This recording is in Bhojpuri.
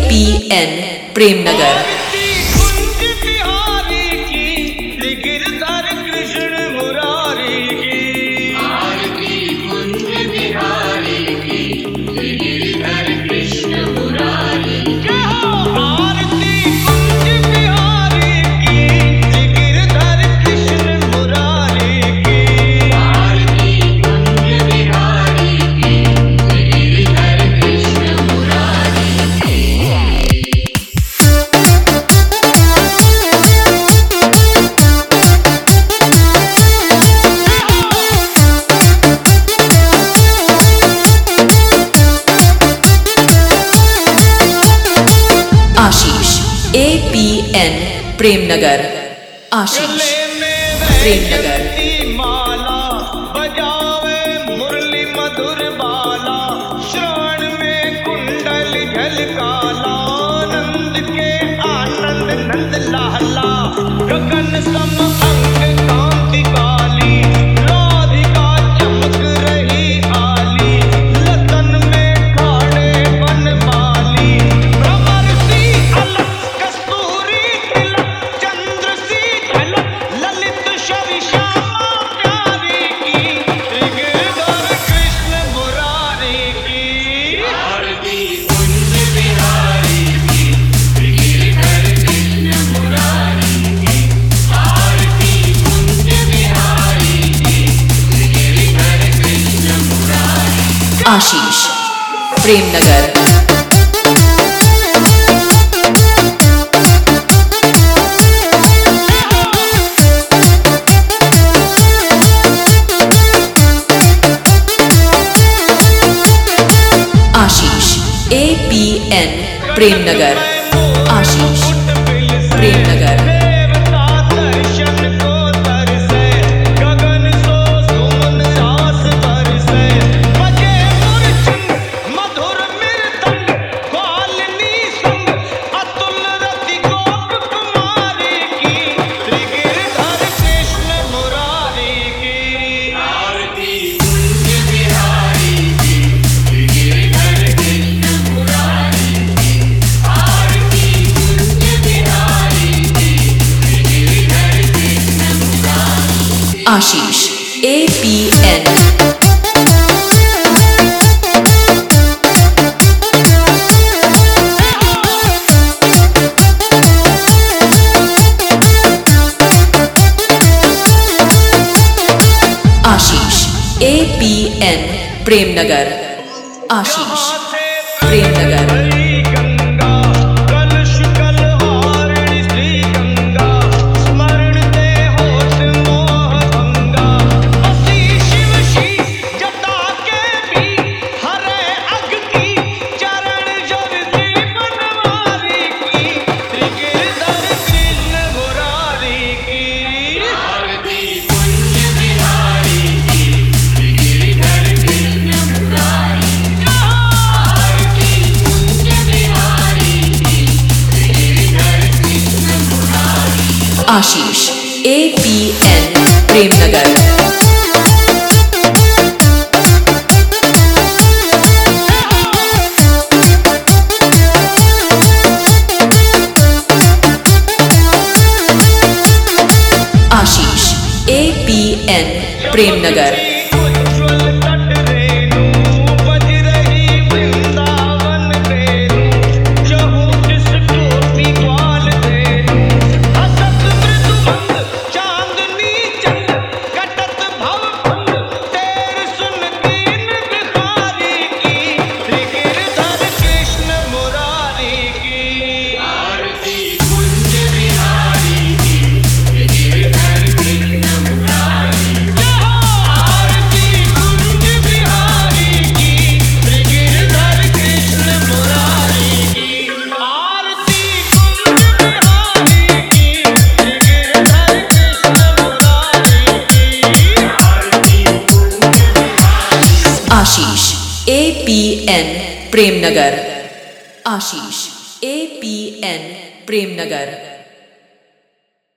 APN प्रेमनगर। आशीष APN प्रेमनगर। आशीष प्रेमनगर। माला बजावे मुरली मधुर बाला, श्रवण में कुंडल झलकाला, नंद के आनंद नंद लाला, गगन सम अंग कांति काली, राधिका चमक रही आली, लतन में खाड़े बनमाली, भ्रमर सी अलक कस्तूरी तिलक, चंद्र सी झलक ललित शवि श्यामा प्यारी की, गिरधर कृष्ण मुरारी की, आरती कुंज बिहारी की, गिरधर कृष्ण मुरारी की, आरती कुंज बिहारी की, गिरधर कृष्ण मुरारी। आशीष प्रेमनगर। आशीष APN प्रेमनगर। आशीष प्रेमनगर। देवता दर्शन को तरसे, गगन सो सुमन रास बरसे, बजे मूर्छित मधुर मृदंग, ग्वालिनी संग अतुल रति गोप कुमारी की, गिरधर कृष्ण मुरारी की, आरती कुंज बिहारी की, गिरधर कृष्ण मुरारी की, आरती कुंज बिहारी की, गिरधर कृष्ण मुरारी। आशीष APN आशीष APN प्रेमनगर। आशीष प्रेमनगर। गंगा कलश कलहारिणी श्री गंगा, स्मरण दे होत मोह भंगा, असी शिव शी जटा के भी, हरे अग की चरण जल दी बनवारी की, गिरधर कृष्ण मुरारी की, आरती कुंज बिहारी की, गिरधर कृष्ण मुरारी, आरती कुंज बिहारी की, गिरधर कृष्ण मुरारी। आशीष APN प्रेमनगर। आशीष APN प्रेमनगर। उज्ज्वल तट रेणु बज रही वृंदावन रेणु, चहु दिस कोटि ग्वाल धेनु, हसत मृदुभंग चांदनी चंद, कटत भव भंग तेर सुन दीन बिहारी की, गिरधर कृष्ण मुरारी की, आरती कुंज बिहारी की, गिरधर कृष्ण मुरारी, आरती कुंज बिहारी की, गिरधर कृष्ण मुरारी की, आरती कुंज बिहारी की, गिरधर कृष्ण मुरारी की, आरती कुंज बिहारी। आशीष APN प्रेमनगर। आशीष APN प्रेमनगर।